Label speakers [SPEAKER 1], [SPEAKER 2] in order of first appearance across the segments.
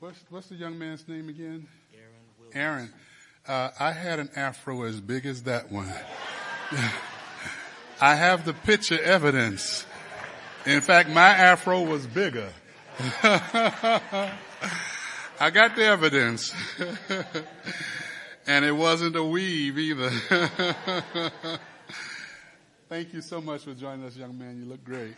[SPEAKER 1] What's the young man's name again? Aaron. I had an afro as big as that one. I have the picture evidence. In fact, my afro was bigger. I got the evidence. And it wasn't a weave either. Thank you so much for joining us, young man. You look great.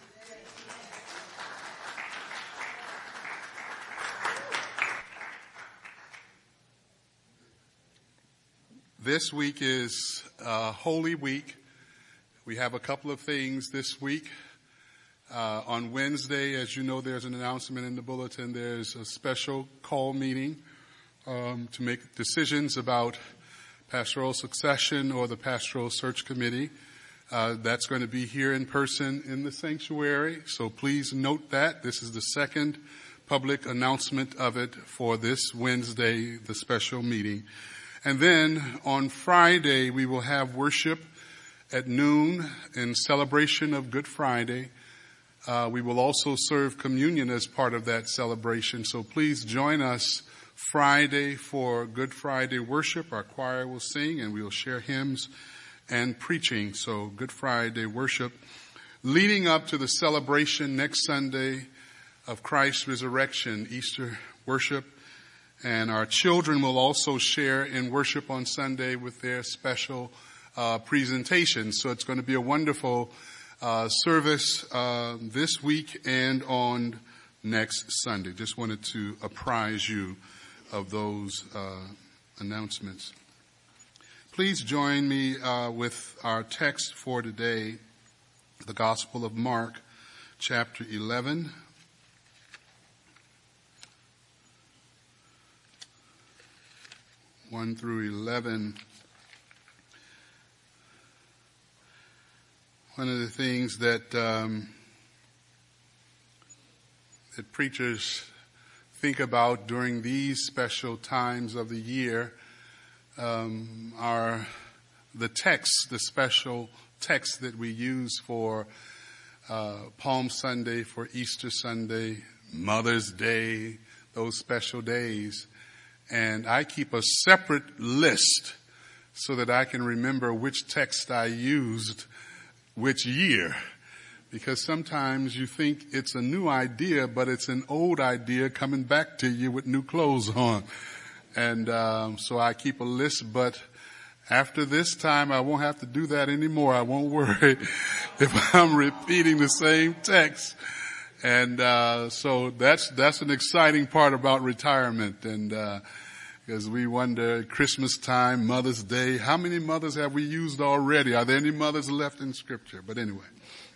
[SPEAKER 1] This week is Holy Week. We have a couple of things this week. On Wednesday, as you know, there's an announcement in the bulletin. There's a special call meeting to make decisions about pastoral succession or the pastoral search committee. That's going to be here in person in the sanctuary. So please note that. This is the second public announcement of it for this Wednesday, the special meeting. And then on Friday, we will have worship at noon in celebration of Good Friday. We will also serve communion as part of that celebration. So please join us Friday for Good Friday worship. Our choir will sing and we will share hymns and preaching. So Good Friday worship. Leading up to the celebration next Sunday of Christ's resurrection, Easter worship. And our children will also share in worship on Sunday with their special presentation. So it's going to be a wonderful service this week and on next Sunday. Just wanted to apprise you of those announcements. Please join me with our text for today, the Gospel of Mark, chapter 11. 1 through 11. One of the things that that preachers think about during these special times of the year are the texts, the special texts that we use for Palm Sunday, for Easter Sunday, Mother's Day, those special days. And I keep a separate list so that I can remember which text I used which year. Because sometimes you think it's a new idea, but it's an old idea coming back to you with new clothes on. And so I keep a list, but after this time I won't have to do that anymore. I won't worry if I'm repeating the same text. And so that's an exciting part about retirement. And because we wonder, Christmas time, Mother's Day, how many mothers have we used already? Are there any mothers left in Scripture? But anyway,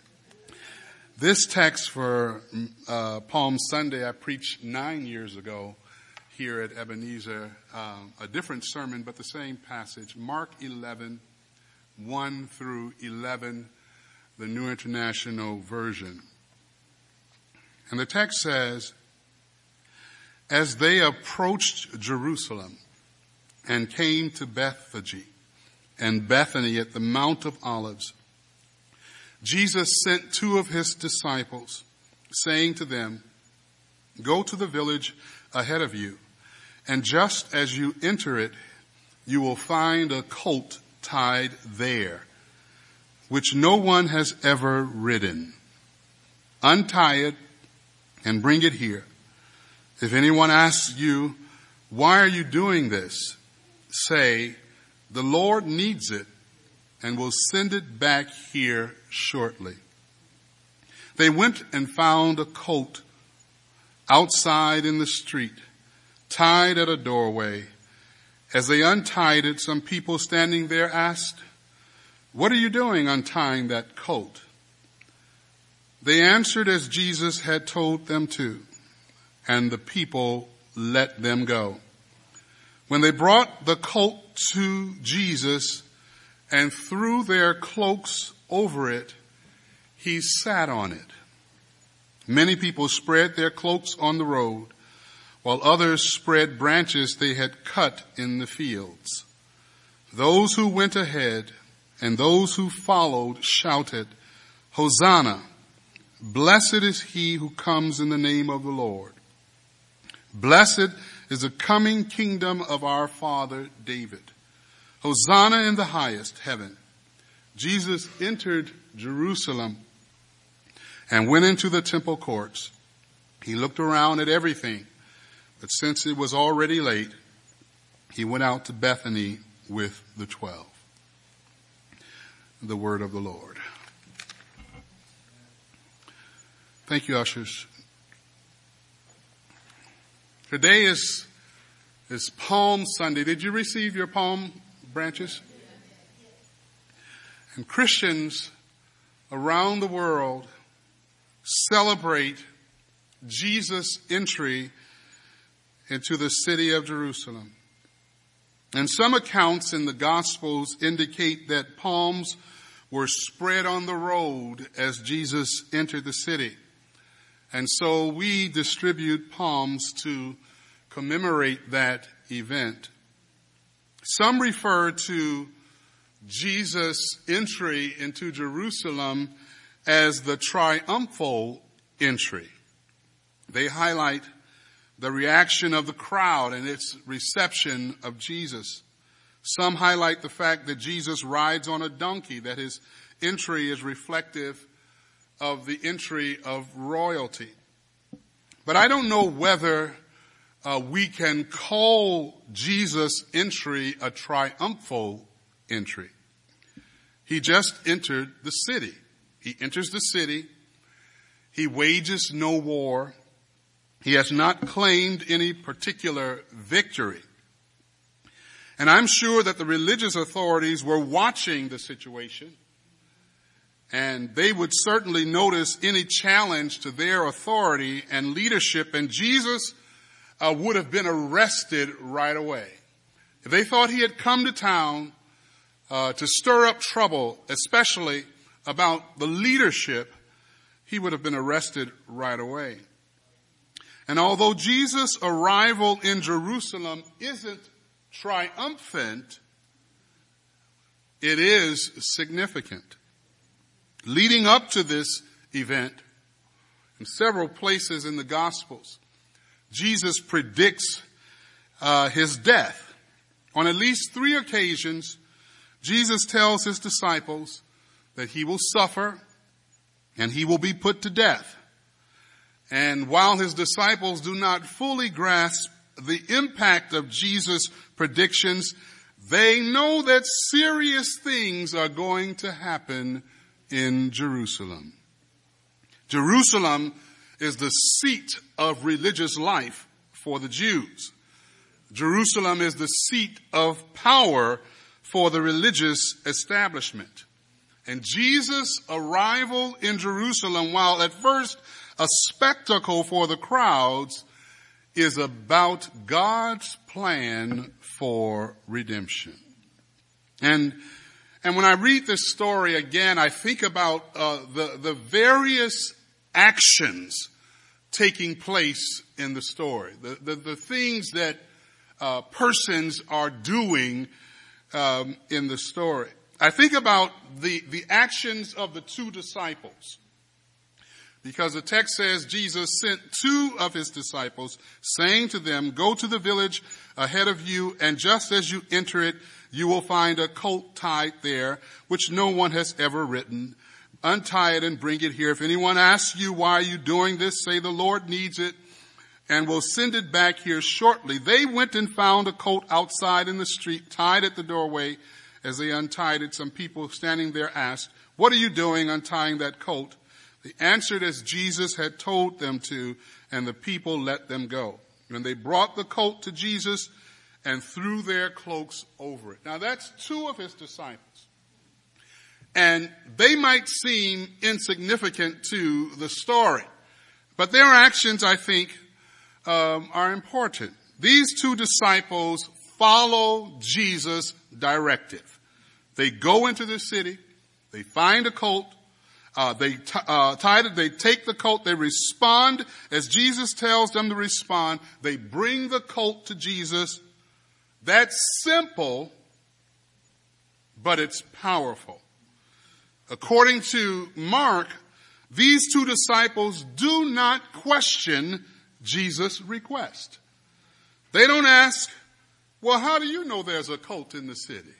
[SPEAKER 1] this text for Palm Sunday I preached 9 years ago here at Ebenezer, a different sermon, but the same passage, Mark 11, 1 through 11, the New International Version. And the text says, as they approached Jerusalem and came to Bethphage and Bethany at the Mount of Olives, Jesus sent 2 of his disciples, saying to them, go to the village ahead of you, and just as you enter it, you will find a colt tied there, which no one has ever ridden. Untie it and bring it here. If anyone asks you, why are you doing this? Say, the Lord needs it and will send it back here shortly. They went and found a colt outside in the street, tied at a doorway. As they untied it, some people standing there asked, what are you doing untying that colt? They answered as Jesus had told them to, and the people let them go. When they brought the colt to Jesus and threw their cloaks over it, he sat on it. Many people spread their cloaks on the road, while others spread branches they had cut in the fields. Those who went ahead and those who followed shouted, Hosanna! Blessed is he who comes in the name of the Lord. Blessed is the coming kingdom of our father David. Hosanna in the highest heaven. Jesus entered Jerusalem and went into the temple courts. He looked around at everything, but since it was already late, he went out to Bethany with the 12. The word of the Lord. Thank you, ushers. Today is Palm Sunday. Did you receive your palm branches? And Christians around the world celebrate Jesus' entry into the city of Jerusalem. And some accounts in the Gospels indicate that palms were spread on the road as Jesus entered the city. And so we distribute palms to commemorate that event. Some refer to Jesus' entry into Jerusalem as the triumphal entry. They highlight the reaction of the crowd and its reception of Jesus. Some highlight the fact that Jesus rides on a donkey, that his entry is reflective of the entry of royalty. But I don't know whether we can call Jesus' entry a triumphal entry. He just entered the city. He enters the city. He wages no war. He has not claimed any particular victory. And I'm sure that the religious authorities were watching the situation, and they would certainly notice any challenge to their authority and leadership, and Jesus would have been arrested right away. If they thought he had come to town to stir up trouble, especially about the leadership, he would have been arrested right away. And although Jesus' arrival in Jerusalem isn't triumphant, it is significant. Leading up to this event, in several places in the Gospels, Jesus predicts his death. On at least 3 occasions, Jesus tells his disciples that he will suffer and he will be put to death. And while his disciples do not fully grasp the impact of Jesus' predictions, they know that serious things are going to happen in Jerusalem. Jerusalem is the seat of religious life for the Jews. Jerusalem is the seat of power for the religious establishment. And Jesus' arrival in Jerusalem, while at first a spectacle for the crowds, is about God's plan for redemption. And when I read this story again, I think about the various actions taking place in the story, the things that persons are doing in the story. I think about the actions of the 2 disciples, because the text says Jesus sent 2 of his disciples, saying to them, "Go to the village ahead of you, and just as you enter it, you will find a colt tied there, which no one has ever ridden. Untie it and bring it here. If anyone asks you, why are you doing this? Say the Lord needs it, and will send it back here shortly." They went and found a colt outside in the street, tied at the doorway. As they untied it, some people standing there asked, "What are you doing untying that colt?" They answered as Jesus had told them to, and the people let them go. And they brought the colt to Jesus and threw their cloaks over it. Now that's 2 of his disciples. And they might seem insignificant to the story, but their actions, I think, are important. These 2 disciples follow Jesus' directive. They go into the city, they find a colt, they tie it, they take the colt, they respond as Jesus tells them to respond. They bring the colt to Jesus. That's simple, but it's powerful. According to Mark, these 2 disciples do not question Jesus' request. They don't ask, well, how do you know there's a cult in the city?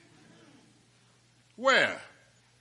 [SPEAKER 1] Where?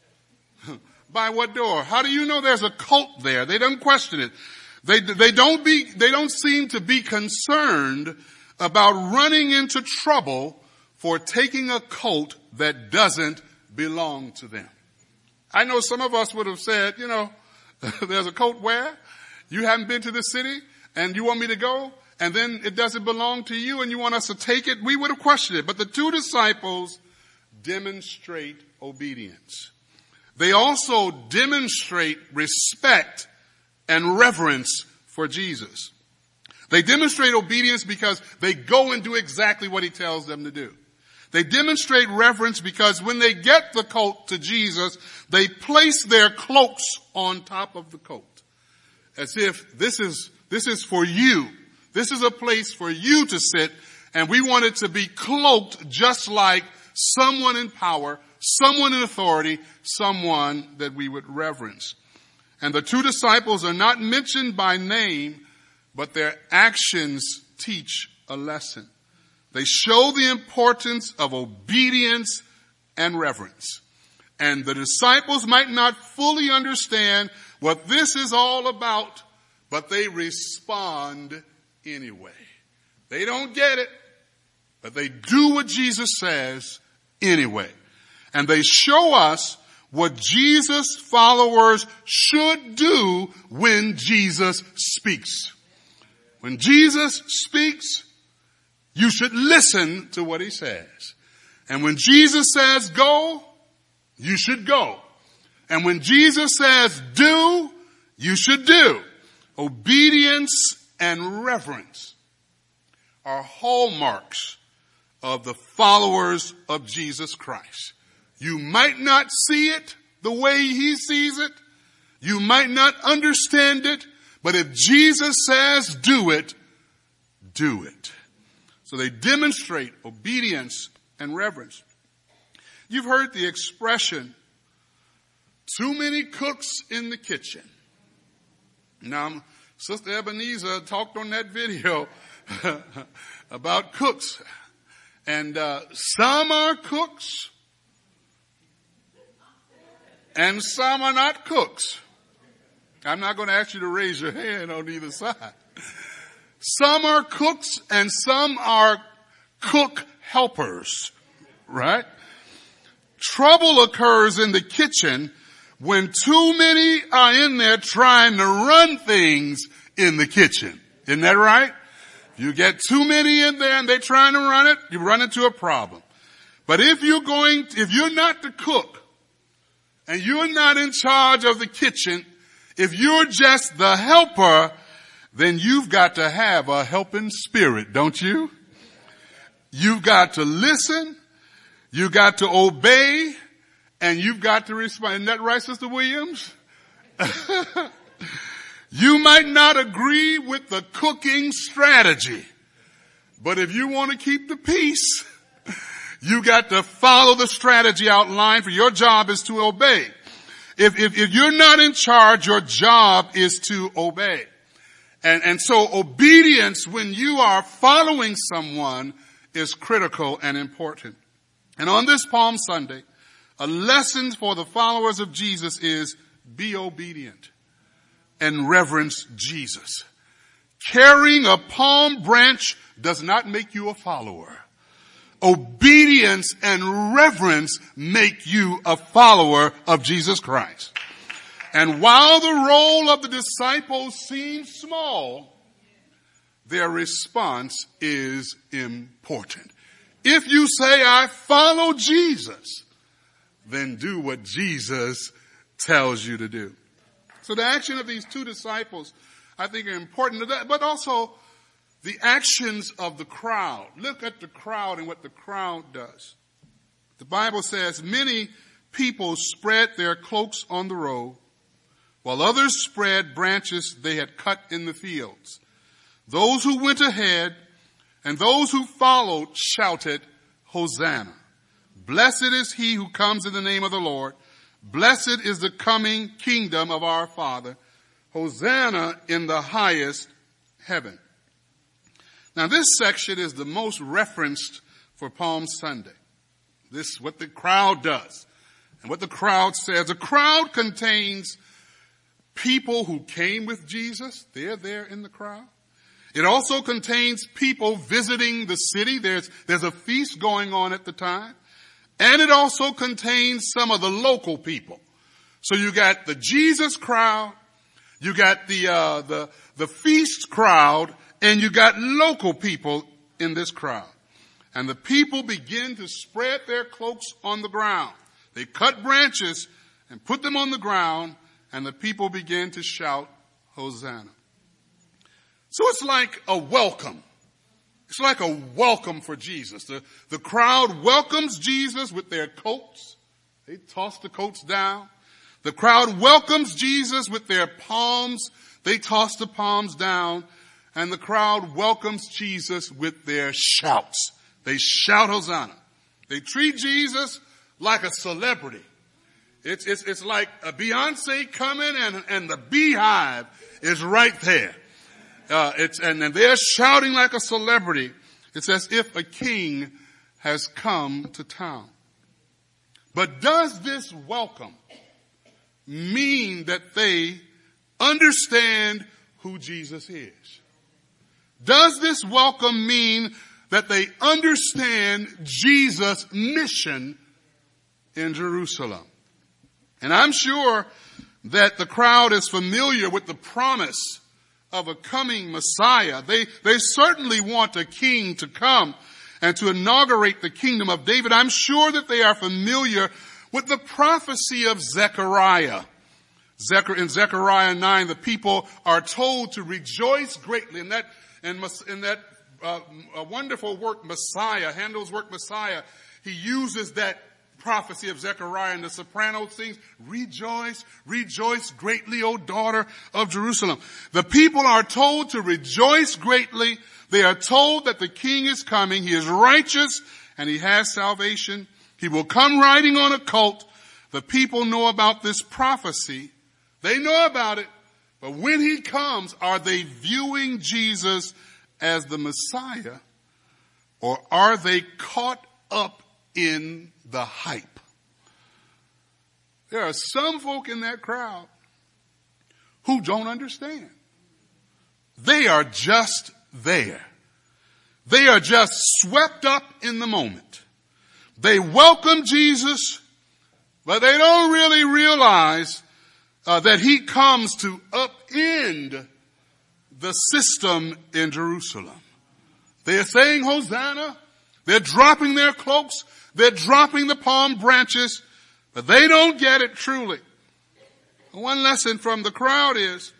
[SPEAKER 1] By what door? How do you know there's a cult there? They don't question it. They don't seem to be concerned about running into trouble for taking a colt that doesn't belong to them. I know some of us would have said, there's a colt where? You haven't been to the city and you want me to go? And then it doesn't belong to you and you want us to take it? We would have questioned it. But the two disciples demonstrate obedience. They also demonstrate respect and reverence for Jesus. They demonstrate obedience because they go and do exactly what he tells them to do. They demonstrate reverence because when they get the colt to Jesus, they place their cloaks on top of the colt. As if this is for you. This is a place for you to sit, and we want it to be cloaked just like someone in power, someone in authority, someone that we would reverence. And the two disciples are not mentioned by name, but their actions teach a lesson. They show the importance of obedience and reverence. And the disciples might not fully understand what this is all about, but they respond anyway. They don't get it, but they do what Jesus says anyway. And they show us what Jesus' followers should do when Jesus speaks. When Jesus speaks, you should listen to what he says. And when Jesus says go, you should go. And when Jesus says do, you should do. Obedience and reverence are hallmarks of the followers of Jesus Christ. You might not see it the way he sees it. You might not understand it. But if Jesus says do it, do it. So they demonstrate obedience and reverence. You've heard the expression, too many cooks in the kitchen. Now, Sister Ebenezer talked on that video about cooks. And some are cooks and some are not cooks. I'm not going to ask you to raise your hand on either side. Some are cooks and some are cook helpers, right? Trouble occurs in the kitchen when too many are in there trying to run things in the kitchen. Isn't that right? You get too many in there and they're trying to run it, you run into a problem. But if you're not the cook and you're not in charge of the kitchen, if you're just the helper, then you've got to have a helping spirit, don't you? You've got to listen, you've got to obey, and you've got to respond. Isn't that right, Sister Williams? You might not agree with the cooking strategy, but if you want to keep the peace, you got to follow the strategy outlined for your job is to obey. If you're not in charge, your job is to obey. And so obedience when you are following someone is critical and important. And on this Palm Sunday, a lesson for the followers of Jesus is be obedient and reverence Jesus. Carrying a palm branch does not make you a follower. Obedience and reverence make you a follower of Jesus Christ. And while the role of the disciples seems small, their response is important. If you say, I follow Jesus, then do what Jesus tells you to do. So the action of these two disciples, I think, are important to that, but also the actions of the crowd. Look at the crowd and what the crowd does. The Bible says many people spread their cloaks on the road, while others spread branches they had cut in the fields. Those who went ahead and those who followed shouted, Hosanna. Blessed is he who comes in the name of the Lord. Blessed is the coming kingdom of our Father. Hosanna in the highest heaven. Now this section is the most referenced for Palm Sunday. This is what the crowd does and what the crowd says. The crowd contains people who came with Jesus. They're there in the crowd. It also contains people visiting the city. There's a feast going on at the time. And it also contains some of the local people. So you got the Jesus crowd, you got the feast crowd, and you got local people in this crowd. And the people begin to spread their cloaks on the ground. They cut branches and put them on the ground, and the people begin to shout, Hosanna. So it's like a welcome. It's like a welcome for Jesus. The crowd welcomes Jesus with their coats. They toss the coats down. The crowd welcomes Jesus with their palms. They toss the palms down. And the crowd welcomes Jesus with their shouts. They shout Hosanna. They treat Jesus like a celebrity. It's like a Beyonce coming and the beehive is right there. And they're shouting like a celebrity. It's as if a king has come to town. But does this welcome mean that they understand who Jesus is? Does this welcome mean that they understand Jesus' mission in Jerusalem? And I'm sure that the crowd is familiar with the promise of a coming Messiah. They certainly want a king to come and to inaugurate the kingdom of David. I'm sure that they are familiar with the prophecy of Zechariah. In Zechariah 9, the people are told to rejoice greatly. In that wonderful work, Messiah, Handel's work, Messiah, he uses that prophecy of Zechariah, and the soprano sings, rejoice, rejoice greatly, O daughter of Jerusalem. The people are told to rejoice greatly. They are told that the king is coming. He is righteous and he has salvation. He will come riding on a colt. The people know about this prophecy. They know about it. But when he comes, are they viewing Jesus as the Messiah, or are they caught up in the hype? There are some folk in that crowd who don't understand. They are just there. They are just swept up in the moment. They welcome Jesus, but they don't really realize that he comes to upend the system in Jerusalem. They are saying Hosanna. They're dropping their cloaks. They're dropping the palm branches, but they don't get it truly. One lesson from the crowd is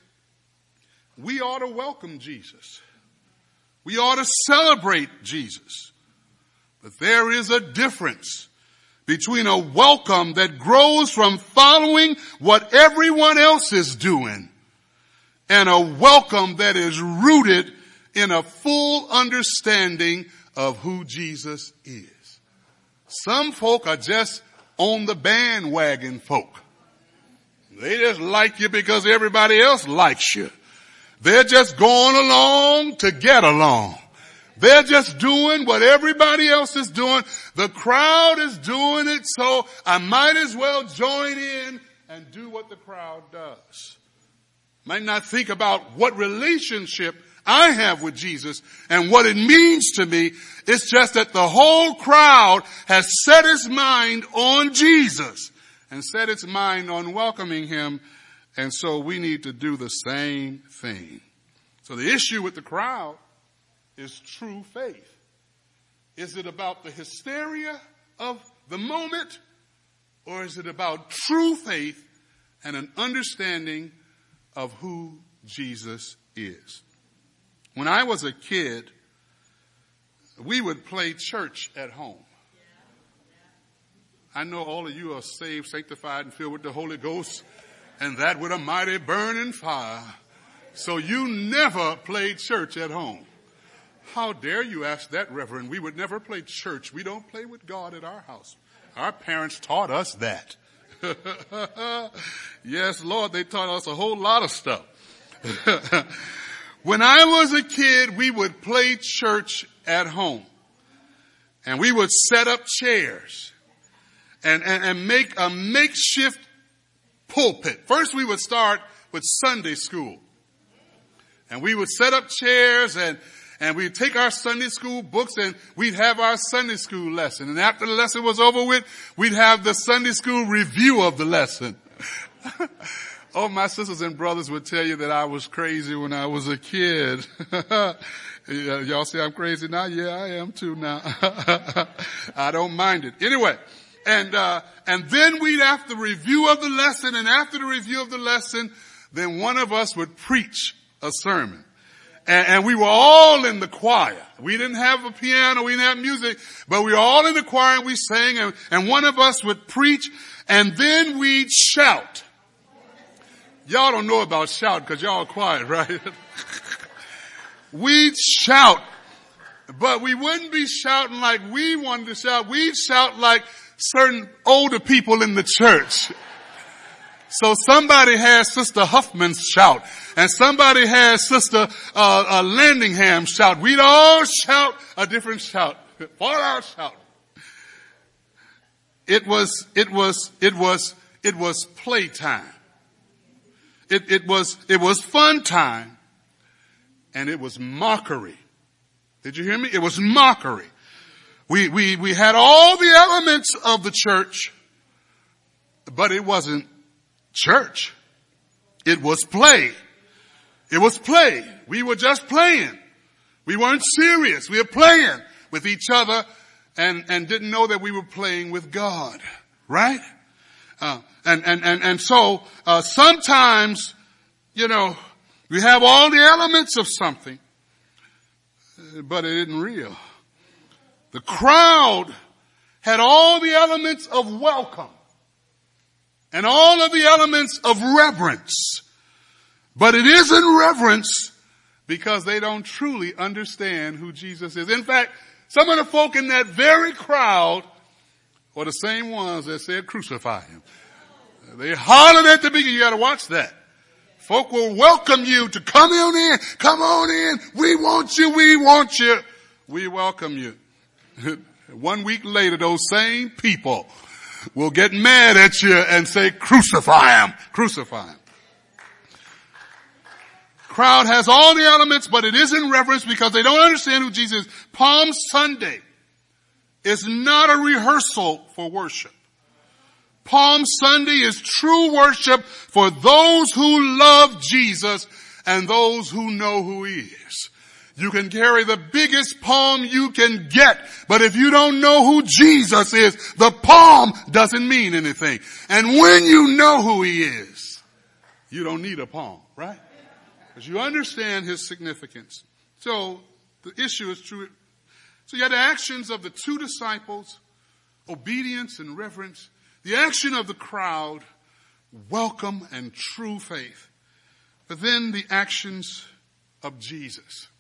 [SPEAKER 1] we ought to welcome Jesus. We ought to celebrate Jesus. But there is a difference between a welcome that grows from following what everyone else is doing and a welcome that is rooted in a full understanding of who Jesus is. Some folk are just on the bandwagon folk. They just like you because everybody else likes you. They're just going along to get along. They're just doing what everybody else is doing. The crowd is doing it, so I might as well join in and do what the crowd does. Might not think about what relationship I have with Jesus and what it means to me. It's just that the whole crowd has set its mind on Jesus and set its mind on welcoming him. And so we need to do the same thing. So the issue with the crowd is true faith. Is it about the hysteria of the moment, or is it about true faith and an understanding of who Jesus is? When I was a kid, we would play church at home. I know all of you are saved, sanctified, and filled with the Holy Ghost, and that with a mighty burning fire. So you never played church at home. How dare you ask that, Reverend? We would never play church. We don't play with God at our house. Our parents taught us that. Yes, Lord, they taught us a whole lot of stuff. When I was a kid, we would play church at home. And we would set up chairs and make a makeshift pulpit. First we would start with Sunday school. And we would set up chairs and we'd take our Sunday school books and we'd have our Sunday school lesson. And after the lesson was over with, we'd have the Sunday school review of the lesson. Oh, my sisters and brothers would tell you that I was crazy when I was a kid. Y'all say I'm crazy now? Yeah, I am too now. I don't mind it. Anyway, and then we'd have the review of the lesson, and after the review of the lesson, then one of us would preach a sermon. And we were all in the choir. We didn't have a piano, we didn't have music, but we were all in the choir and we sang, and one of us would preach, and then we'd shout. Y'all don't know about shout because y'all are quiet, right? We'd shout, but we wouldn't be shouting like we wanted to shout. We'd shout like certain older people in the church. So somebody has Sister Huffman's shout, and somebody has Sister Landingham shout. We'd all shout a different shout for our shout. It was playtime. It was fun time, and it was mockery. Did you hear me? It was mockery. We had all the elements of the church, but it wasn't church. It was play. It was play. We were just playing. We weren't serious. We were playing with each other and didn't know that we were playing with God. Right? So sometimes, we have all the elements of something, but it isn't real. The crowd had all the elements of welcome and all of the elements of reverence, but it isn't reverence because they don't truly understand who Jesus is. In fact, some of the folk in that very crowd were the same ones that said crucify him. They hollered at the beginning. You got to watch that. Folk will welcome you to come on in. Come on in. We want you. We want you. We welcome you. 1 week later, those same people will get mad at you and say, crucify him. Crucify him. Crowd has all the elements, but it isn't reverence because they don't understand who Jesus is. Palm Sunday is not a rehearsal for worship. Palm Sunday is true worship for those who love Jesus and those who know who he is. You can carry the biggest palm you can get, but if you don't know who Jesus is, the palm doesn't mean anything. And when you know who he is, you don't need a palm, right? Because you understand his significance. So the issue is true. So you had the actions of the two disciples, obedience and reverence. The action of the crowd, welcome and true faith. But then the actions of Jesus.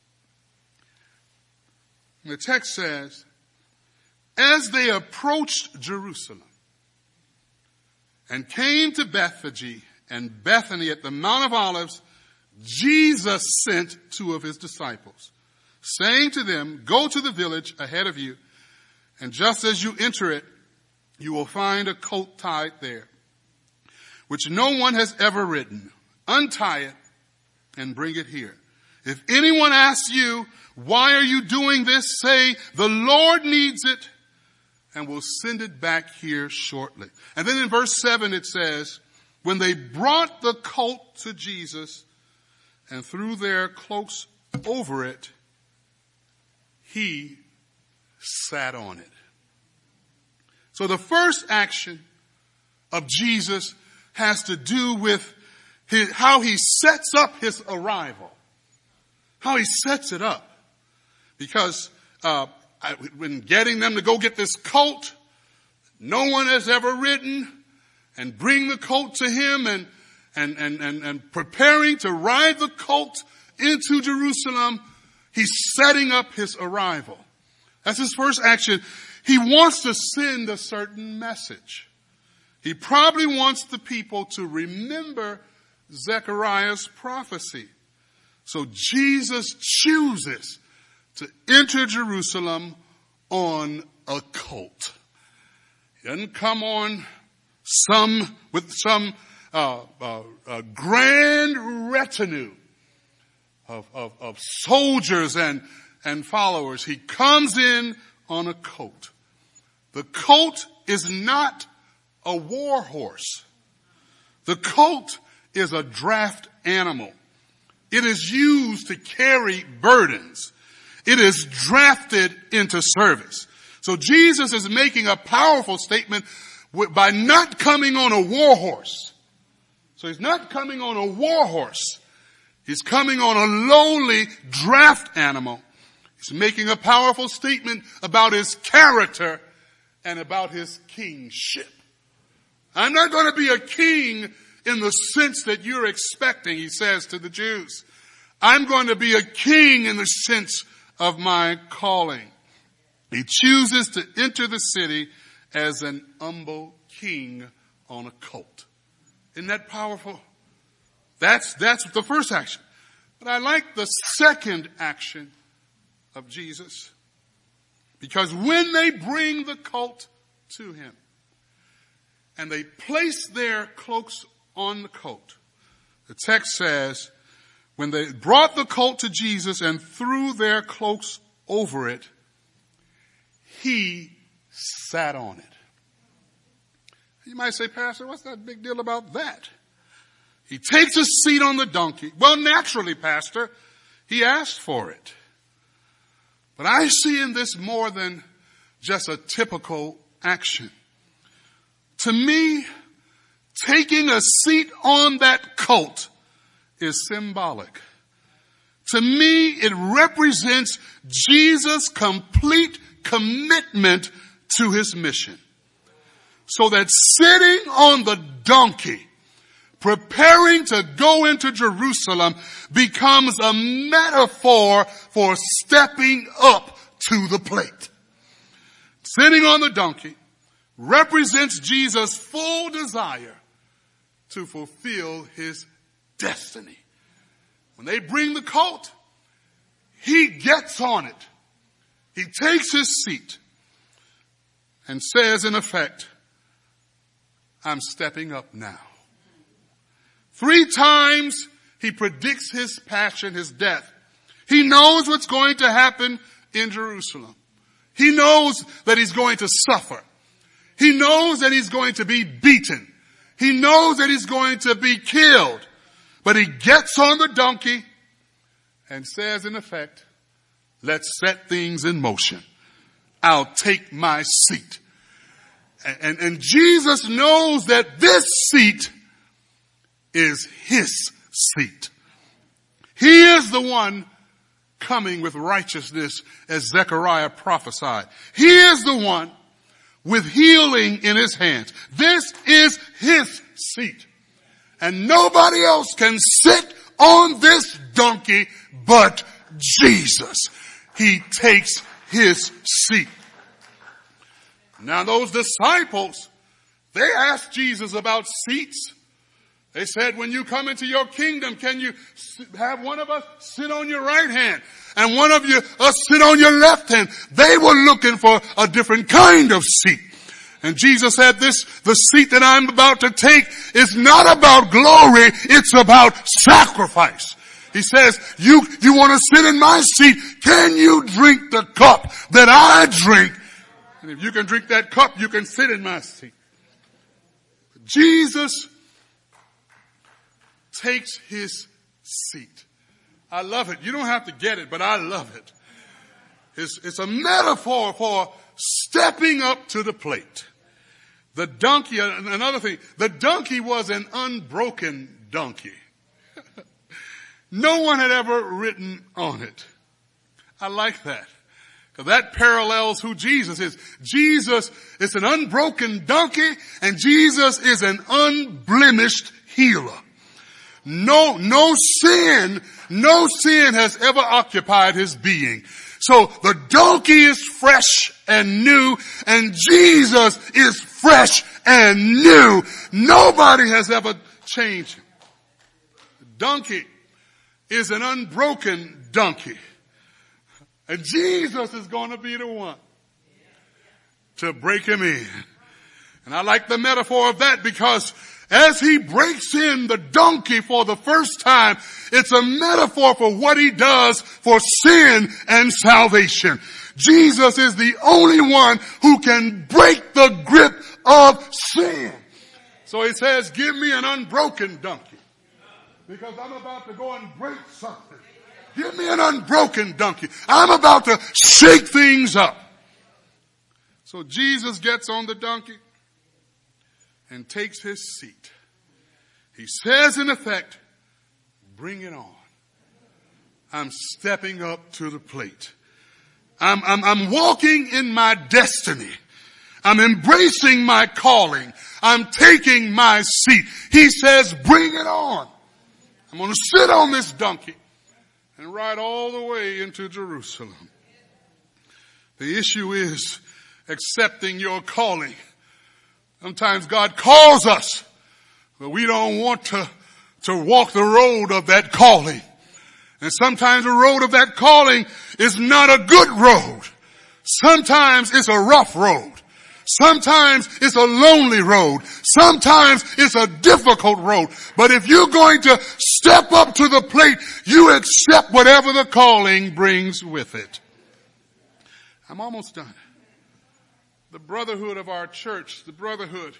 [SPEAKER 1] The text says, as they approached Jerusalem and came to Bethphage and Bethany at the Mount of Olives, Jesus sent 2 of his disciples, saying to them, go to the village ahead of you, and just as you enter it, you will find a colt tied there, which no one has ever ridden. Untie it and bring it here. If anyone asks you, why are you doing this? Say, the Lord needs it, and we'll send it back here shortly. And then in verse 7 it says, when they brought the colt to Jesus and threw their cloaks over it, he sat on it. So the first action of Jesus has to do with how he sets up his arrival. How he sets it up. Because when getting them to go get this colt, no one has ever ridden, and bring the colt to him and preparing to ride the colt into Jerusalem, he's setting up his arrival. That's his first action. He wants to send a certain message. He probably wants the people to remember Zechariah's prophecy. So Jesus chooses to enter Jerusalem on a colt. He doesn't come on with some grand retinue of soldiers and followers. He comes in on a colt. The colt is not a war horse. The colt is a draft animal. It is used to carry burdens. It is drafted into service. So Jesus is making a powerful statement by not coming on a war horse. So he's not coming on a war horse. He's coming on a lowly draft animal. He's making a powerful statement about his character and about his kingship. I'm not going to be a king in the sense that you're expecting, he says to the Jews. I'm going to be a king in the sense of my calling. He chooses to enter the city as an humble king on a colt. Isn't that powerful? That's the first action. But I like the second action of Jesus. Because when they bring the colt to him and they place their cloaks on the colt, the text says, when they brought the colt to Jesus and threw their cloaks over it, he sat on it. You might say, Pastor, what's that big deal about that? He takes a seat on the donkey. Well, naturally, Pastor, he asked for it. But I see in this more than just a typical action. To me, taking a seat on that colt is symbolic. To me, it represents Jesus' complete commitment to his mission. So that sitting on the donkey, preparing to go into Jerusalem, becomes a metaphor for stepping up to the plate. Sitting on the donkey represents Jesus' full desire to fulfill his destiny. When they bring the colt, he gets on it. He takes his seat and says, in effect, I'm stepping up now. 3 times he predicts his passion, his death. He knows what's going to happen in Jerusalem. He knows that he's going to suffer. He knows that he's going to be beaten. He knows that he's going to be killed. But he gets on the donkey and says, in effect, let's set things in motion. I'll take my seat. And Jesus knows that this seat is his seat. He is the one coming with righteousness, as Zechariah prophesied. He is the one with healing in his hands. This is his seat. And nobody else can sit on this donkey but Jesus. He takes his seat. Now those disciples, they asked Jesus about seats. They said, when you come into your kingdom, can you have one of us sit on your right hand and one of us sit on your left hand? They were looking for a different kind of seat. And Jesus said the seat that I'm about to take is not about glory, it's about sacrifice. He says, you want to sit in my seat, can you drink the cup that I drink? And if you can drink that cup, you can sit in my seat. Jesus takes his seat. I love it. You don't have to get it, but I love it. It's a metaphor for stepping up to the plate. The donkey, another thing, the donkey was an unbroken donkey. No one had ever ridden on it. I like that. Because that parallels who Jesus is. Jesus is an unbroken donkey and Jesus is an unblemished healer. No sin has ever occupied his being. So the donkey is fresh and new and Jesus is fresh and new. Nobody has ever changed him. The donkey is an unbroken donkey. And Jesus is going to be the one to break him in. And I like the metaphor of that because as he breaks in the donkey for the first time, it's a metaphor for what he does for sin and salvation. Jesus is the only one who can break the grip of sin. So he says, give me an unbroken donkey because I'm about to go and break something. Give me an unbroken donkey. I'm about to shake things up. So Jesus gets on the donkey and takes his seat. He says in effect, bring it on. I'm stepping up to the plate. I'm walking in my destiny. I'm embracing my calling. I'm taking my seat. He says, bring it on. I'm going to sit on this donkey and ride all the way into Jerusalem. The issue is accepting your calling. Sometimes God calls us, but we don't want to walk the road of that calling. And sometimes the road of that calling is not a good road. Sometimes it's a rough road. Sometimes it's a lonely road. Sometimes it's a difficult road. But if you're going to step up to the plate, you accept whatever the calling brings with it. I'm almost done. The brotherhood of our church, the brotherhood,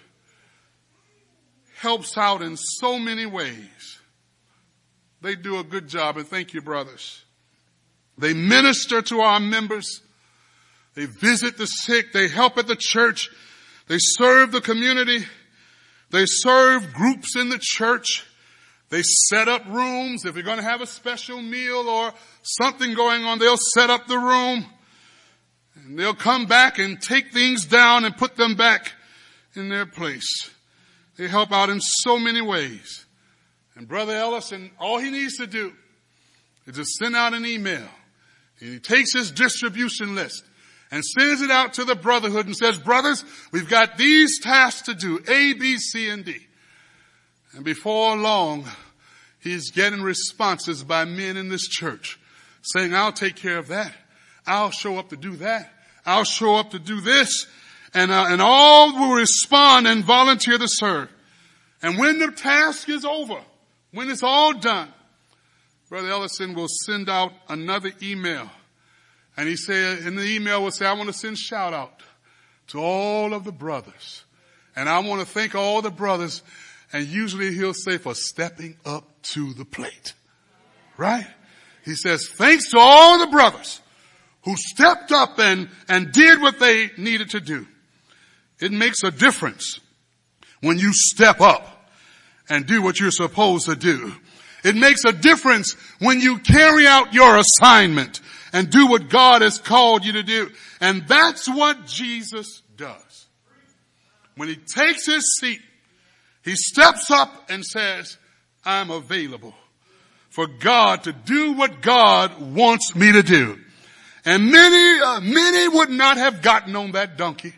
[SPEAKER 1] helps out in so many ways. They do a good job, and thank you, brothers. They minister to our members. They visit the sick. They help at the church. They serve the community. They serve groups in the church. They set up rooms. If you're going to have a special meal or something going on, they'll set up the room. And they'll come back and take things down and put them back in their place. They help out in so many ways. And Brother Ellison, all he needs to do is just send out an email. And he takes his distribution list and sends it out to the brotherhood and says, brothers, we've got these tasks to do, A, B, C, and D. And before long, he's getting responses by men in this church saying, I'll take care of that. I'll show up to do that. I'll show up to do this. And all will respond and volunteer to serve. And when the task is over, when it's all done, Brother Ellison will send out another email. And he said, in the email will say, I want to send shout out to all of the brothers. And I want to thank all the brothers. And usually he'll say for stepping up to the plate. Right? He says, thanks to all the brothers who stepped up and did what they needed to do. It makes a difference when you step up and do what you're supposed to do. It makes a difference when you carry out your assignment and do what God has called you to do. And that's what Jesus does. When he takes his seat, he steps up and says, I'm available for God to do what God wants me to do. And many would not have gotten on that donkey.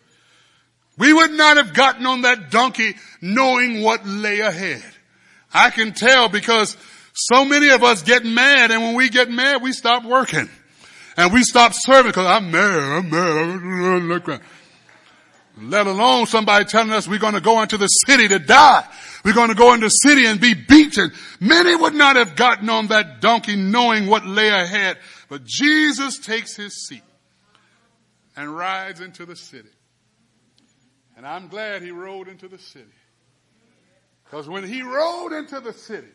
[SPEAKER 1] We would not have gotten on that donkey knowing what lay ahead. I can tell because so many of us get mad, and when we get mad, we stop working. And we stop serving because I'm mad. Let alone somebody telling us we're going to go into the city to die. We're going to go into the city and be beaten. Many would not have gotten on that donkey knowing what lay ahead. But Jesus takes his seat and rides into the city. And I'm glad he rode into the city. Because when he rode into the city,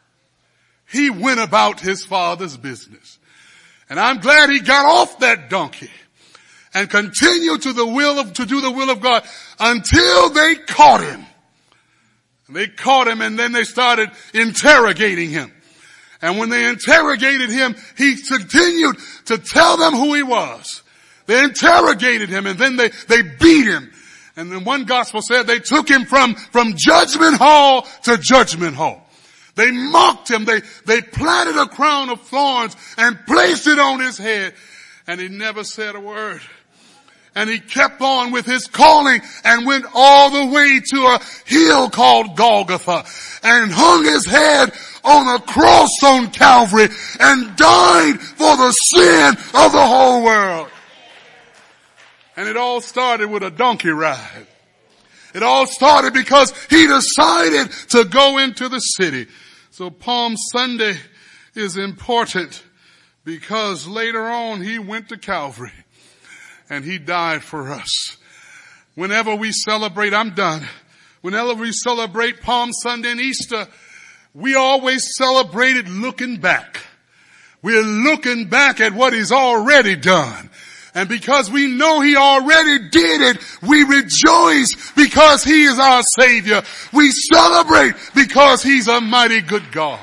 [SPEAKER 1] he went about his Father's business. And I'm glad he got off that donkey and continued to do the will of God until they caught him. They caught him, and then they started interrogating him. And when they interrogated him, he continued to tell them who he was. They interrogated him, and then they beat him. And then one gospel said they took him from judgment hall to judgment hall. They mocked him. They planted a crown of thorns and placed it on his head. And he never said a word. And he kept on with his calling and went all the way to a hill called Golgotha and hung his head on a cross on Calvary and died for the sin of the whole world. And it all started with a donkey ride. It all started because he decided to go into the city. So Palm Sunday is important because later on he went to Calvary and he died for us. Whenever we celebrate, I'm done. Whenever we celebrate Palm Sunday and Easter, we always celebrate it looking back. We're looking back at what he's already done. And because we know he already did it, we rejoice because he is our Savior. We celebrate because he's a mighty good God.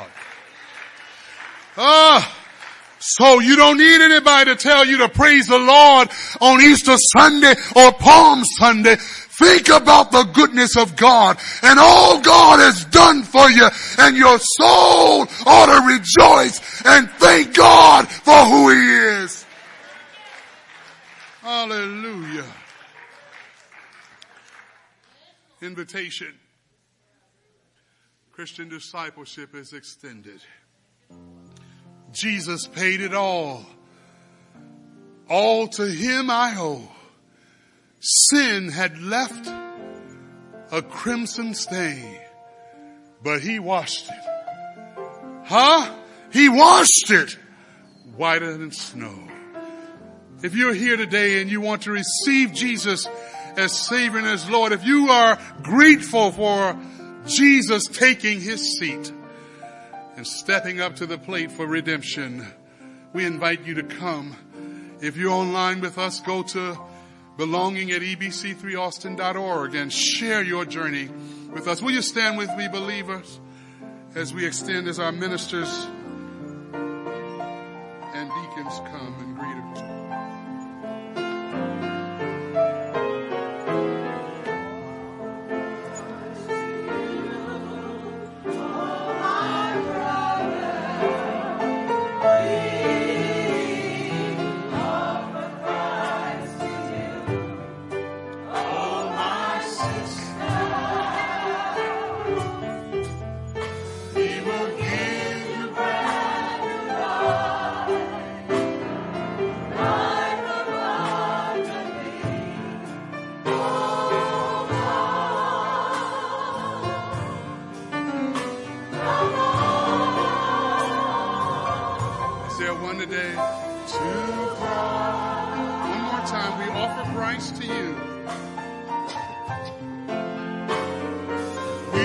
[SPEAKER 1] So you don't need anybody to tell you to praise the Lord on Easter Sunday or Palm Sunday. Think about the goodness of God and all God has done for you, and your soul ought to rejoice and thank God for who he is. Hallelujah. Invitation. Christian discipleship is extended. Jesus paid it all. All to him I owe. Sin had left a crimson stain, but he washed it. He washed it whiter than snow. If you're here today and you want to receive Jesus as Savior and as Lord, if you are grateful for Jesus taking his seat and stepping up to the plate for redemption, we invite you to come. If you're online with us, go to belonging@ebc3austin.org and share your journey with us. Will you stand with me, believers, as we extend, as our ministers and deacons come and greet us. Today to Christ. One more time, we offer Christ to you. We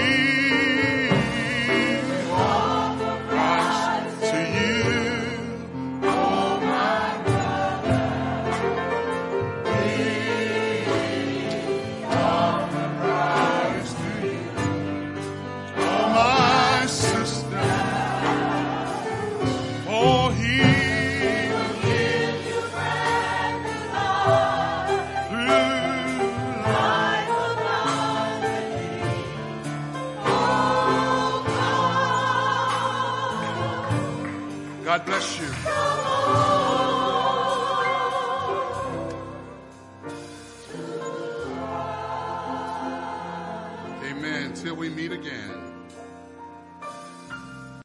[SPEAKER 1] offer Christ to you, oh my brother. We offer Christ to you, oh my sister. For he God bless you. Amen. Till we meet again.